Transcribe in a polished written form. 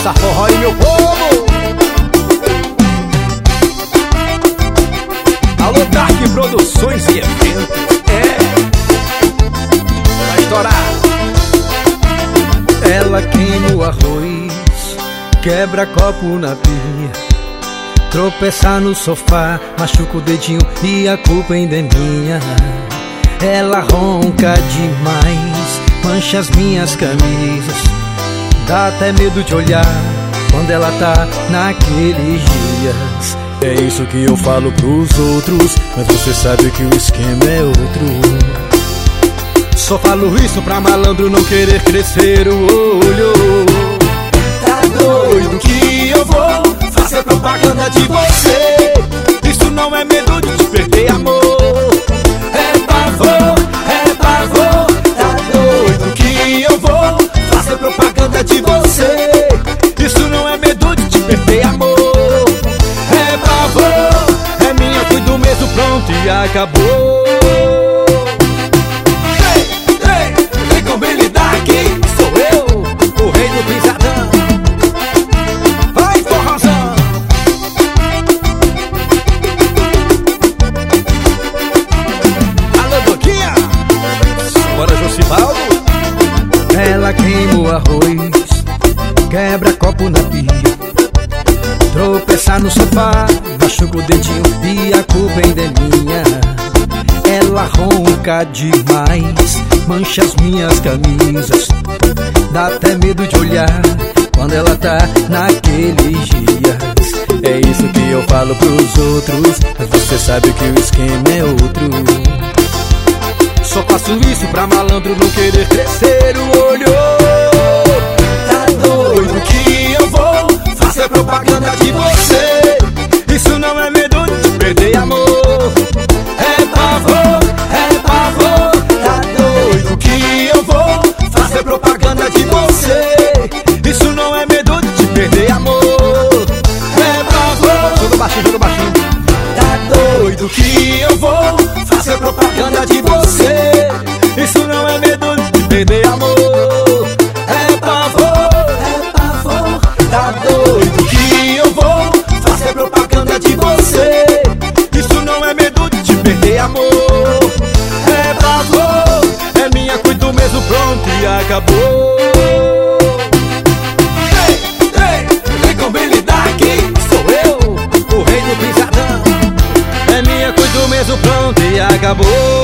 dança forró e meu povo. Alô, Dark Produções e Eventos. Vai estourar. Ela queima o arroz, quebra copo na pia, tropeça no sofá, machuca o dedinho e a culpa ainda é minha. Ela ronca demais, mancha as minhas camisas, dá até medo de olhar quando ela tá naqueles dias. É isso que eu falo pros outros, mas você sabe que o esquema é outro. Só falo isso pra malandro não querer crescer o olho. Tá doido que eu vou fazer propaganda de você? Isso não é medo de te perder, amor. É pavor, é pavor. Tá doido que eu vou fazer propaganda de você? Isso não é medo de te perder, amor. É pavor, é minha, cuido mesmo, pronto e acabou. Ela queima o arroz, quebra copo na pia, tropeça no sofá, machuca o dedinho e a culpa ainda é minha. Ela ronca demais, mancha as minhas camisas, dá até medo de olhar quando ela tá naqueles dias. É isso que eu falo pros outros, mas você sabe que o esquema é outro. Só faço isso pra malandro não querer crescer o olho. Tá doido que eu vou fazer propaganda de você? Isso não é medo de te perder, amor. É pavor, é pavor. Tá doido que eu vou fazer propaganda de você? Isso não é medo de te perder, amor. É pavor. Joga baixinho, joga baixinho. Tá doido que eu vou fazer propaganda de você? Isso não é medo de te perder, amor. É pavor, tá doido que eu vou fazer propaganda de você? Isso não é medo de te perder, amor. É pavor, é minha, cuido mesmo, pronto e acabou. Vem com Billy Dark, sou eu, o rei do pisadão. É minha, cuido mesmo, pronto e acabou.